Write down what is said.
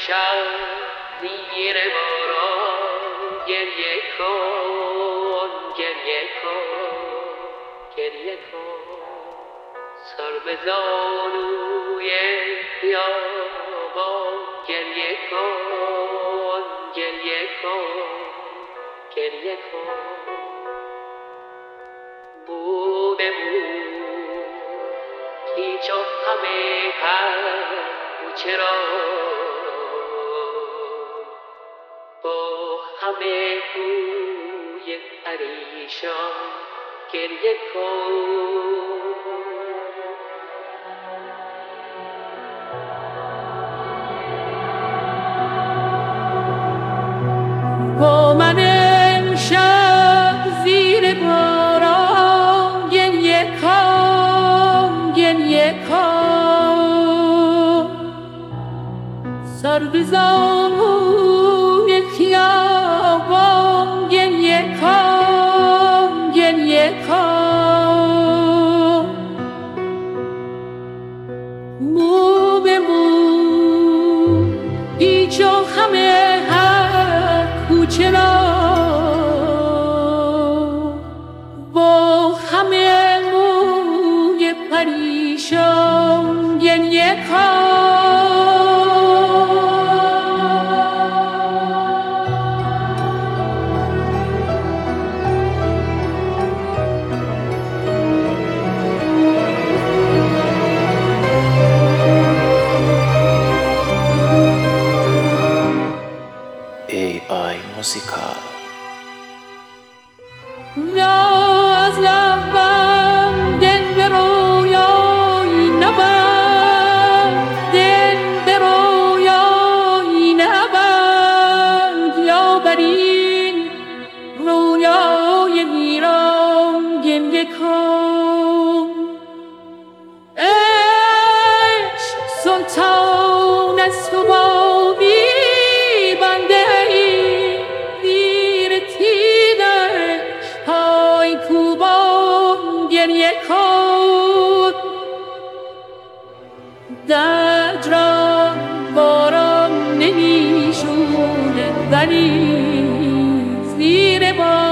امشب زیر باران گریه کن، گریه کن، گریه کن. سر به زانوی خیابان گریه کن، گریه کن، گریه کن. بو به بو پیچ و خم هر کوچه را با همه بوی پریشان گریه کن. با من امشب زیر باران گریه کن، گریه کن. سر به زانوی خیابان گریه کن، گریه کن. مو به مو پیچ و خم هر کوچه را با همه موی پریشان گریه کن. AI موزیکال. از لبم دل به رویایی نبرد، دل به رویایی نبرد. یا بر این رویای ویران گریه کن. عشق سلطان است و با بنده ای زیر تیغش پای کوبان گریه کن. درد را باران نمی شوید ولی زیر باران